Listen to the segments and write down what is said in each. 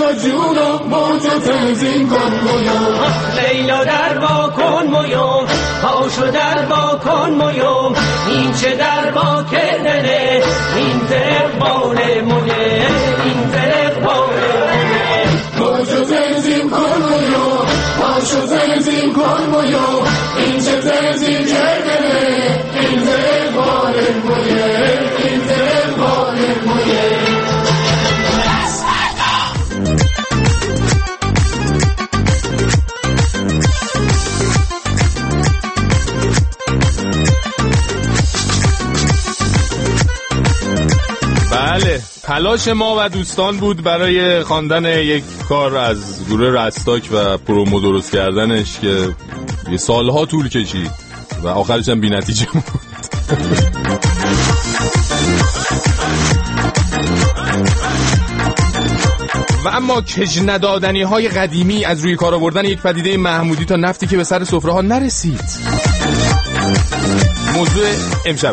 لیلا جونم موجو تنظیم کن مویوم لیلا در با کن مویوم پاشو در با کن مویوم این چه در با کردنه این ترقبال مویه این ترقبال مویه موجو تنظیم کن مویوم پاشو تنظیم کن مویوم این چه تنظیم کردنه این ترقبال مویه این ترقبال مویه بله، تلاش ما و دوستان بود برای خواندن یک کار از گروه رستاک و پرومو درست کردنش که یه سالها طول کشید و آخرش هم بی نتیجه بود. و اما کج ندادنی های قدیمی از روی کار آوردن یک پدیده محمودی تا نفتی که به سر سفره ها نرسید. موضوع امشب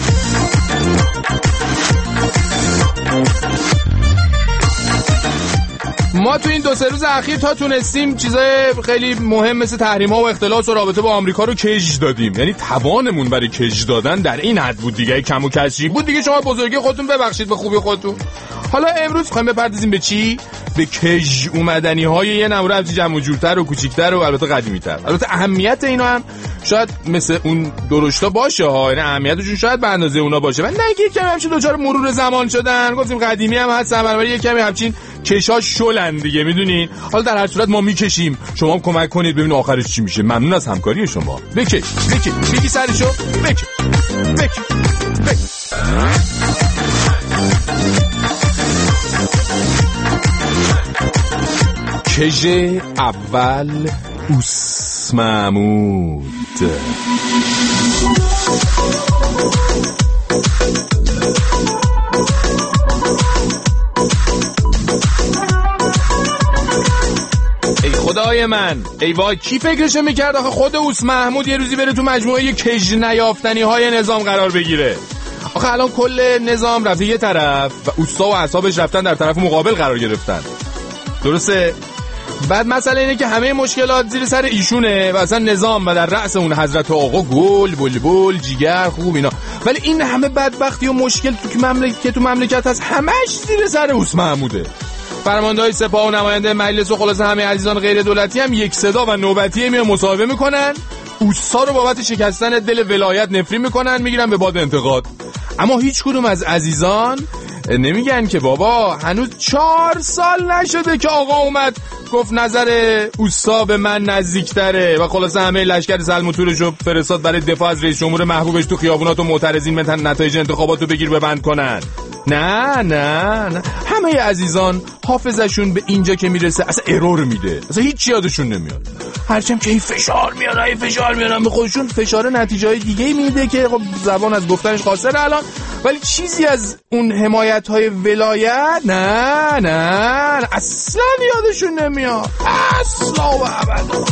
ما تو این 2-3 روز اخیر تا تونستیم چیزای خیلی مهم مثل تحریم‌ها و اختلاس و رابطه با آمریکا رو کج دادیم. یعنی توانمون برای کج دادن در این حد بود دیگه، کم و کسری بود دیگه. شما بزرگی خودتون ببخشید به خوبی خودتون. حالا امروز می‌خوایم بپردازیم به چی؟ به کج اومدنی‌های یه نمونه از جمع و جورتر و کوچیک‌تر و البته قدیمی‌تر. البته اهمیت اینا هم شاید مثل اون درشتا باشه ها، یعنی اهمیتشون شاید به اندازه اونا باشه. من نگه کمی همچین دوچار مرور زمان شدن، گفتیم قدیمی هم هستن، بنابراین یه کمی همچین کشاش شلن دیگه، میدونین. حالا در هر صورت ما میکشیم، شما هم کمک کنید ببین آخرش چی میشه. ممنون از همکاری شما. بکش بگی سرشو بکش. کژ اول اوس محمود. ای خدای من، ای وای، کی فکرش میکرد آخه خود اوس محمود یه روزی بره تو مجموعه کژ نیافتنی های نظام قرار بگیره؟ آخه الان کل نظام رفته یه طرف و اوستا و اعصابش رفتن در طرف مقابل قرار گرفتن. درسته؟ بعد مسئله اینه که همه مشکلات زیر سر ایشونه و اصلا نظام و در رأس اون حضرت آقا گل بلبل جیگر خوب اینا، ولی این همه بدبختی و مشکل تو مملکت هست همش زیر سر اوس محموده. فرماندهای سپاه و نماینده مجلس و خلاصه همه عزیزان غیر دولتی هم یک صدا و نوبتی میان مصاحبه میکنن، اوستا رو بابت شکستن دل ولایت نفرین میکنن، میگیرن به باد انتقاد. اما هیچ کدوم از عزیزان نمیگن که بابا هنوز 4 سال نشده که آقا اومد گفت نظر اوستا به من نزدیکتره و خلاصه همه لشکر سلم و تورش رو فرستاد برای دفاع از رئیس جمهور محبوبش تو خیابونات و معترضین متن نتایج انتخاباتو بگیر ببند کنن. نه همه عزیزان حافظشون به اینجا که میرسه اصلا ارور میده، اصلا هیچ یادشون نمیاد. هرچند که این فشار میارن به خودشون، فشار نتیجه های دیگه میده که خب زبان از گفتنش قاصره الان، ولی چیزی از اون حمایت های ولایت نه اصلا یادشون نمیاد، اصلا و ابدا.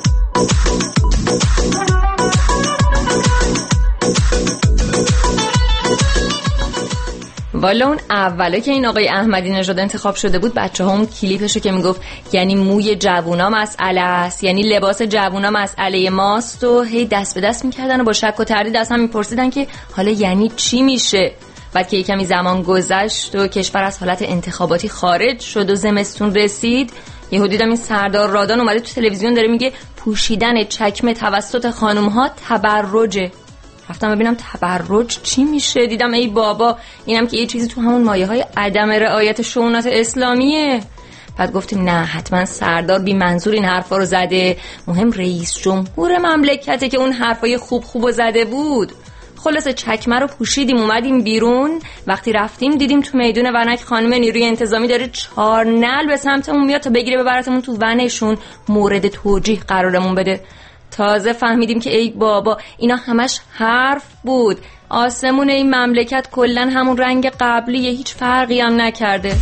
والا اون اوله که این آقای احمدی نژاد انتخاب شده بود، بچه‌ها اون کلیپشو که میگفت یعنی موی جوونا مسئله است، یعنی لباس جوونا مسئله ماست و هی دست به دست میکردن و با شک و تردید از هم میپرسیدن که حالا یعنی چی میشه. بعد که کمی زمان گذشت و کشور از حالت انتخاباتی خارج شد و زمستون رسید، یهو دیدم این سردار رادان اومده تو تلویزیون داره میگه پوشیدن چکمه توسط خانم‌ها تبرجه. رفتم ببینم تبرج چی میشه، دیدم ای بابا اینم که یه چیزی تو همون مایه‌های عدم رعایت شؤونات اسلامیه. بعد گفتیم نه حتما سردار بی منظور این حرفا رو زده، مهم رئیس جمهور مملکته که اون حرفای خوب زده بود. خلاصه چکمه رو پوشیدیم اومدیم بیرون. وقتی رفتیم دیدیم تو میدون ونک خانم نیروی انتظامی داره 4 نعل به سمتمون میاد تا بگیره ببرتمون تو ونشون، مورد توجیه قرارمون بده. تازه فهمیدیم که ای بابا اینا همش حرف بود، آسمون این مملکت کلن همون رنگ قبلیه، هیچ فرقی هم نکرده.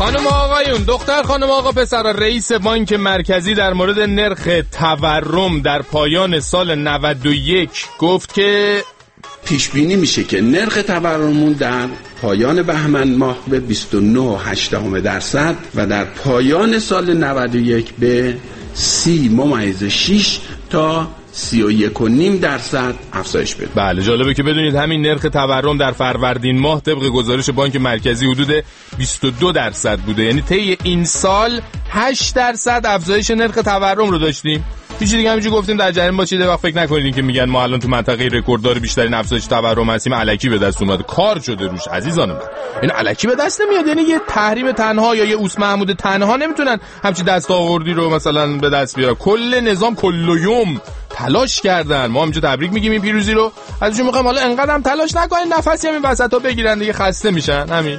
خانم آقایون، دختر خانم آقا پسر، رئیس بانک مرکزی در مورد نرخ تورم در پایان سال 91 گفت که پیش بینی میشه که نرخ تورم در پایان بهمن ماه به 29.8% و در پایان سال 91 به 30.6 تا 31.5% افزایش پیدا. بله، جالبه که بدونید همین نرخ تورم در فروردین ماه طبق گزارش بانک مرکزی حدود 22% بوده. یعنی طی این سال 8% افزایش نرخ تورم رو داشتیم. هیچ دیگه همینجوری گفتیم در جریان باشید. وقت فکر نکنید که میگن ما الان تو منطقه رکورددار بیشترین افزایش تورم هستیم، الکی به دست اومده، کار شده روش عزیزان من. این الکی به دست نمیاد. یعنی یه تحریم تنها یا یه اوس محمود تنها نمیتونن همچین دست آوردی رو مثلا به دست بیارن. کل نظام کلیوم تلاش کردن. ما همینجا تبریک میگیم این پیروزی رو. ازشون میخوایم حالا انقدر هم تلاش نکنین، نفسی همین وسطا بگیرن دیگه، خسته میشن. همین.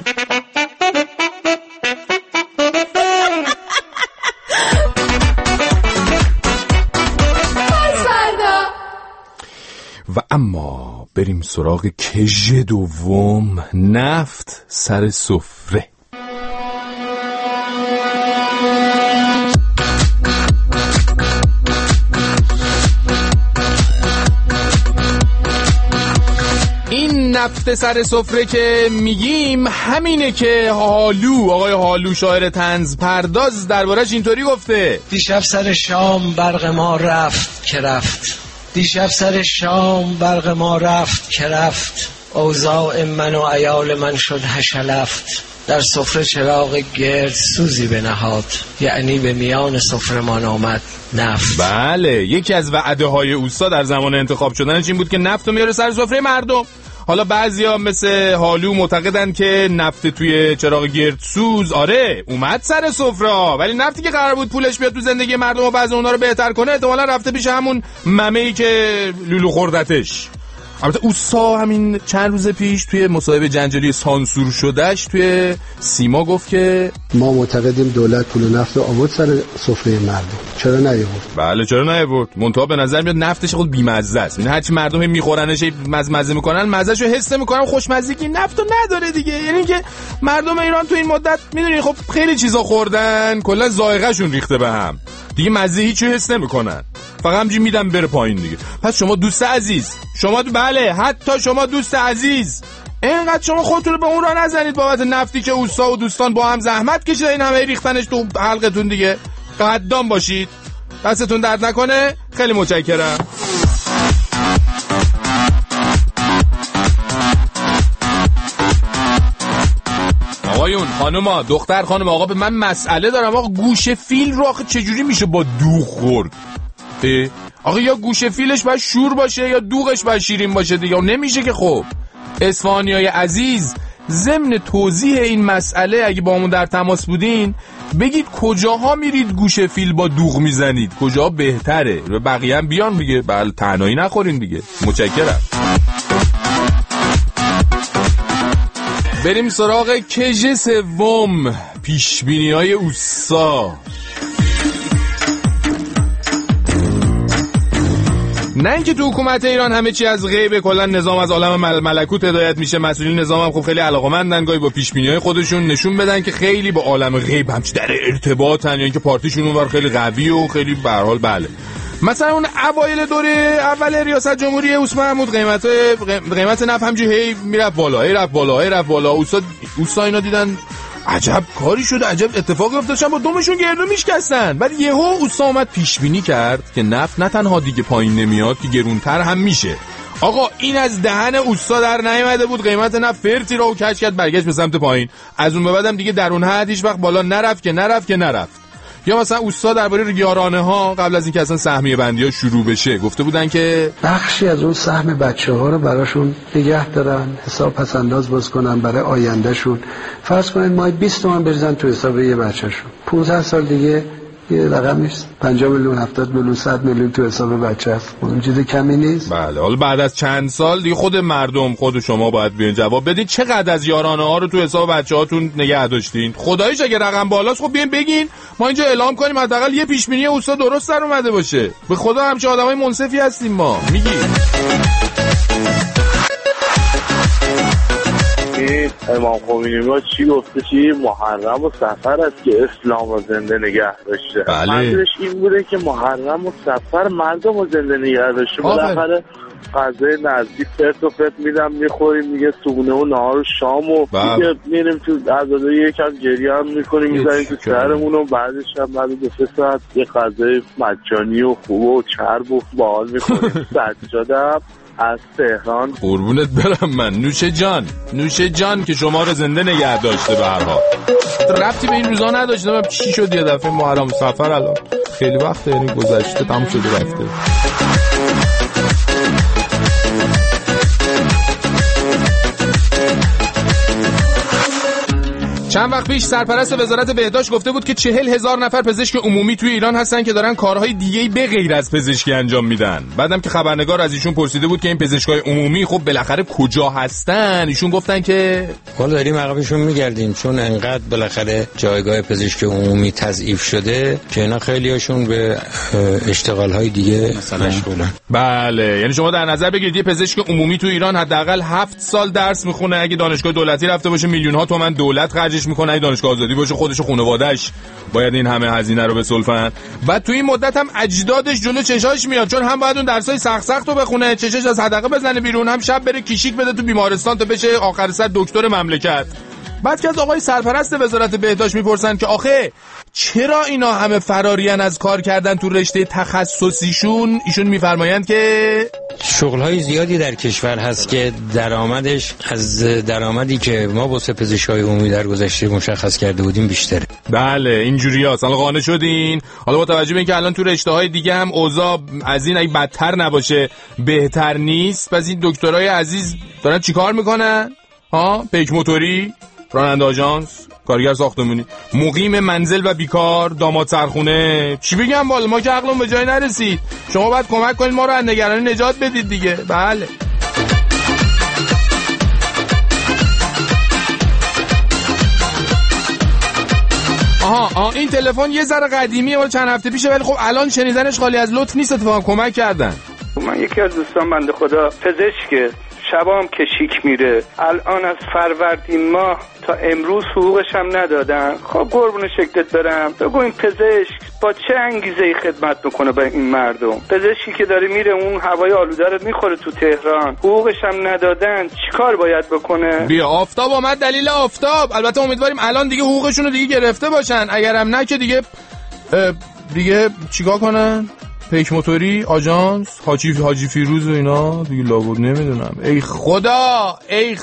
و اما بریم سراغ کژ دوم، نفت سر سفره. این نفت سر سفره که میگیم همینه که آقای هالو شاعر طنز پرداز دربارش اینطوری گفته: دیشب سر شام برق ما رفت که رفت، دیشب سر شام برق ما رفت که رفت، اوضاع من و عیال من شد هشلفت، در سفره چراغ گرد سوزی بنهاد، یعنی به میان سفره ما آمد نفت. بله، یکی از وعده های اوستا در زمان انتخاب شدنش این بود که نفت رو میاره سر سفره مردم. حالا بعضیا مثل حالو معتقدن که نفت توی چراغ گردسوز اومد سر سفره، ولی نفتی که قرار بود پولش بیاد تو زندگی مردم و بعضی اونها رو بهتر کنه احتمالاً رفته پیش همون ممه‌ای که لولو خوردتش. البته اوستا همین چند روز پیش توی مصاحبه جنجالی سانسور شدهش توی سیما گفت که ما معتقدیم دولت پول نفت رو آورد سر سفره مردم. چرا نیاورد؟ بله چرا نیاورد؟ منتها به نظر میاد نفتش خود بی‌مزه است. یعنی هرچی مردم میخورنش مزه میکنن، مزه‌شو حس نمیکنن، خوشمزگی نفتو نداره دیگه. یعنی که مردم ایران تو این مدت میدونی خب خیلی چیزا خوردن، کلا ذائقه‌شون ریخته به هم دیگه، مزه هیچی حس نمیکنن، فقط همینجوری میدم بره پایین دیگه. پس شما دوست عزیز، بله حتی شما دوست عزیز، اینقدر شما خودتون رو به اون راه نزنید بابت نفتی که اوستا و دوستان با هم زحمت کشیدن این همه ریختنش تو حلقتون دیگه. قدام باشید، دستتون درد نکنه. خیلی متشکرم. آقایون، خانوما، دختر خانم آقا، به من مسئله دارم. آقا گوشه فیل رو آخه چجوری میشه با دوغ خورد؟ آقا یا گوشه فیلش باید شور باشه یا دوغش باید شیرین باشه دیگه، نمیشه که. خب اصفهانیای عزیز، ضمن توضیح این مسئله اگه با همون در تماس بودین بگید کجاها میرید گوشه فیل با دوغ میزنید، کجاها بهتره، و بقیه هم بیان دیگه. بله تنهایی نخورین دیگه. متشکرم. بریم سراغ کژ سوم، پیشبینی‌های اوستا. نه اینکه تو حکومت ایران همه چی از غیب، کلا نظام از عالم ملکوت هدایت میشه. مسئولین نظام هم خب خیلی علاقه‌مندن گاهی با پیشبینی‌های خودشون نشون بدن که خیلی با عالم غیب همچی در ارتباطن، یا اینکه پارتیشون اونور خیلی قوی و خیلی به هر حال. بله مثلا اون اوایل دوره اول ریاست جمهوری اوس محمود قیمت نفت همینجوری میرفت بالا. اوستا اینا دیدن عجب کاری شده، عجب اتفاقی افتادشن، با دومشون گردو میشکستن. بعد یهو اوستا اومد پیش بینی کرد که نفت نه تنها دیگه پایین نمیاد که گرونتر هم میشه. آقا این از دهن اوستا در نیامده بود، قیمت نفت فرتی رو کش کرد، برگشت به سمت پایین. از اون به بعدم دیگه در اون حد هیچ وقت بالا نرفت. یا مثلا اوستا درباره یارانه ها قبل از اینکه اصلا سهمیه بندی ها شروع بشه گفته بودن که بخشی از اون سهم بچه‌ها رو براشون نگه دارن، حساب پس انداز باز کنن برای آیندهشون. فرض کنین ماهی 20 تومن بریزن تو حساب یه بچه‌شون، 15 سال دیگه یه رقم نیست، 50 میلیون 70 میلیون 100 میلیون تو حساب بچه است. اون چیز کمی نیست. بله حالا بعد از چند سال دیگه خود مردم، خود شما باید بیان جواب بدین چقدر از یارانه ها رو تو حساب بچه‌هاتون نگه داشتین. خداییش اگه رقم بالاست خب بیاین بگین، ما اینجا اعلام کنیم حداقل یه پیش بینی اوستا درست در اومده باشه. به خدا همچین آدمای منصفی هستیم ما. میگی امام خمینی ما چی گفته؟ چی محرم و سفر است که اسلام رو زنده نگه داشته. منظورش این بوده که محرم و سفر مردم رو زنده نگه داشته. بالاخره غذای نزدیک فرت و فرت میدم میخوریم دیگه، صبحونه و نهار و شام و دیگه میریم تو عزاداری یکم گریه هم میکنیم میزنیم تو سرمون و بعدش هم بعد 2 ساعت یه غذای مجانی و خوب و چرب و باحال میکنیم. سجادم از تهران. قربونت برم من. نوش جان که شما رو زنده نگه داشته. به هر حال ربطی به این روزا نداشته. چی شد یه دفعه محرم سفر الان خیلی وقته، یعنی گذشته تموم شده رفته. چند وقت پیش سرپرست وزارت بهداشت گفته بود که 40,000 نفر پزشک عمومی توی ایران هستن که دارن کارهای دیگه‌ای به غیر از پزشکی انجام میدن. بعدم که خبرنگار از ایشون پرسیده بود که این پزشکای عمومی خب بالاخره کجا هستن، ایشون گفتن که ما داریم عقبشون میگردیم، چون انقدر بالاخره جایگاه پزشک عمومی تضعیف شده که اینا خیلیاشون به اشتغال‌های دیگه مشغولن. بله، یعنی شما در نظر بگیرید یه پزشک عمومی تو ایران حداقل 7 سال درس میخونه، اگه دانشگاه دولتی رفته باشه میلیون‌ها تومان دولت خرجش میکنه، اگه دانشگاه آزادی باشه خودش و خانواده‌اش باید این همه هزینه رو بسلفن. بعد تو این مدت هم اجدادش جلو چشاش میاد، چون هم باید اون درسای سخت رو بخونه، چشش از حدقه بزنه بیرون، هم شب بره کیشیک بده تو بیمارستان تا بشه آخر سر دکتر مملکت. بعد که از آقای سرپرست وزارت بهداشت میپرسن که آخه چرا اینا همه فرارین از کار کردن تو رشته تخصصیشون، ایشون میفرمایند که شغل‌های زیادی در کشور هست که درآمدش از درآمدی که ما واسه پزشکای عمومی در گذشته مشخص کرده بودیم بیشتره. بله اینجوریاست. حالا قانع شدین؟ حالا با توجه به اینکه الان تو رشته‌های دیگه هم اوضاع از این اگه بدتر نباشه بهتر نیست، پس این دکترای عزیز دارن چیکار میکنن؟ پیک موتوری، راننده آژانس، کارگر ساختمونی، مقیم منزل و بیکار، داماد سرخونه. چی بگم والا، ما که عقلمون به جای نرسید. شما باید کمک کنید ما رو از نگرانی نجات بدید دیگه. بله. آها این تلفن یه ذره قدیمیه، مال چند هفته پیشه، ولی خب الان شنیدنش خالی از لطف نیست. اتفاقا کمک کردن. من یکی از دوستان بنده خدا پزشکه، شبام کشیک میره، الان از فروردین ماه تا امروز حقوقش هم ندادن. خب قربون شکلت برم، بگو این پزشک با چه انگیزه‌ای خدمت میکنه به این مردم؟ پزشکی که داره میره اون هوای آلوده رو میخوره تو تهران، حقوقش هم ندادن، چیکار باید بکنه؟ بیا آفتاب اومد، دلیل آفتاب. البته امیدواریم الان دیگه حقوقشون رو دیگه گرفته باشن، اگرم نه که دیگه چیکار کنن؟ پیک موتوری، آژانس، حاجی فیروز و اینا دیگه لابد نمیدونم. ای خدا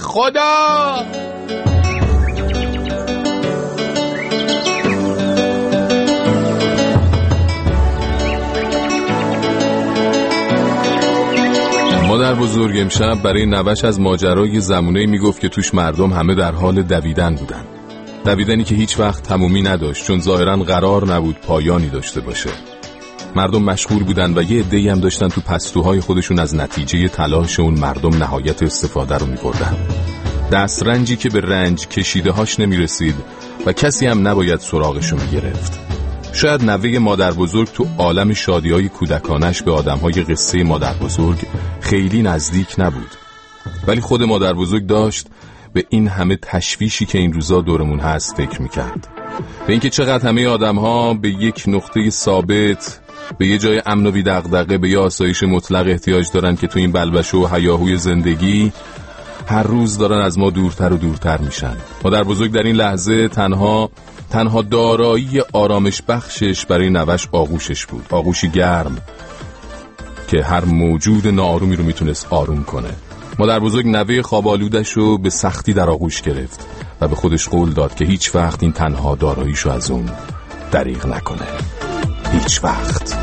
مادر بزرگ امشب برای نوش از ماجرای زمونه‌ای میگفت که توش مردم همه در حال دویدن بودن. دویدنی که هیچ وقت تمومی نداشت، چون ظاهراً قرار نبود پایانی داشته باشه. مردم مشغول بودن و یه عده‌ای هم داشتن تو پستوهای خودشون از نتیجه تلاش اون مردم نهایت استفاده رو می‌بردن. دسترنجی که به رنج کشیده هاش نمی‌رسید و کسی هم نباید سراغشو می‌گرفت. شاید نوه مادر بزرگ تو عالم شادی‌های کودکانش به آدم‌های قصه مادر بزرگ خیلی نزدیک نبود، ولی خود مادر بزرگ داشت به این همه تشویشی که این روزا دورمون هست فکر می‌کرد، به اینکه چقدر همه آدم‌ها به یک نقطه ثابت، به یه جای امن و بی دغدغه، به یه آسایش مطلق احتیاج دارن که تو این بلبشو و هیاهوی زندگی هر روز دارن از ما دورتر و دورتر میشن. مادر بزرگ در این لحظه تنها دارایی آرامش بخشش برای نوش آغوشش بود، آغوشی گرم که هر موجود ناآرومی رو میتونست آروم کنه. مادر بزرگ نوه خوابالودش رو به سختی در آغوش گرفت و به خودش قول داد که هیچ وقت این تنها داراییشو از اون دریغ نکنه. هیچ وقت.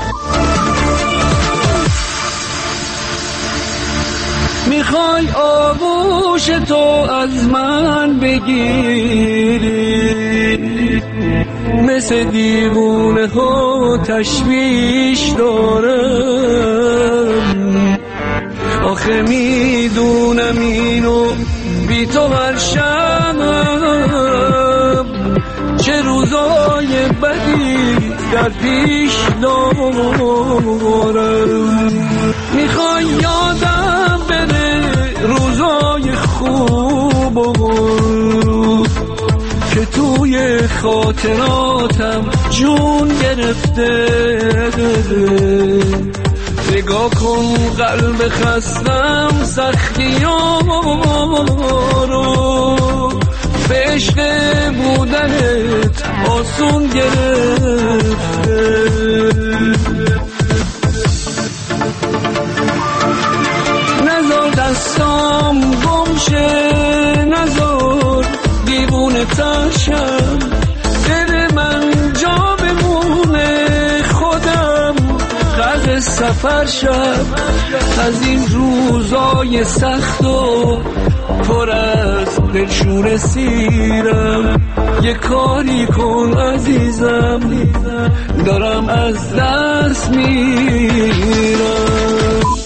میخوای آغوش تو از من بگیری، مثل دیوونه ها تشویش دارم، آخه میدونم اینو بی تو هر شب چه روزای بدی در پیش دارم. میخوای یادم بره روزای خوب و خاطراتم جون گرفته. نگاه کن قلب خستم سختیارو، به عشق بودنت آسون گرفته. نزار دستام گم شه، نزار دیوونه ترشم، دل من جا بمونه، خودم غرق سفر شد از این روزای سخت و پر از دلشور سیرم. یه کاری کن عزیزم، دارم از دست میرم.